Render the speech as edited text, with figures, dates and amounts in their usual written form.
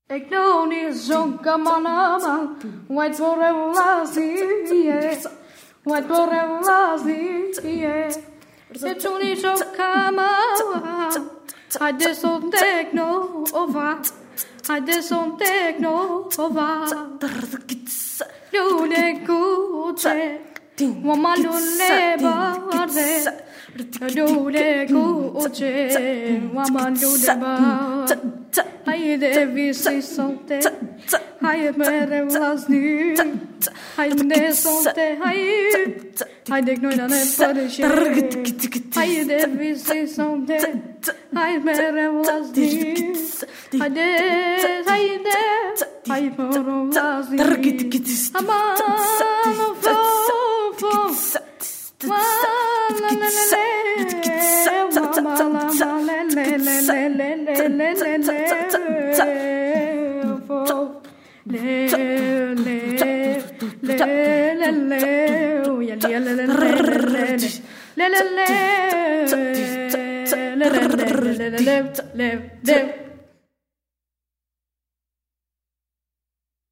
Egnoni zonka manama, white borrelazia, white borrelazia. Etuni zokama, I deson techno over, I deson techno over. Lule kuche, woman lule barre. Lule kuche, woman lule barre. Hai devi si sonte, hai mere vlasni, hai ne sonte, hai dek noina ne padeshe. Hai devi si sonte, hai mere vlasni, hai moro vlasni. Amano fo, la la la la. Le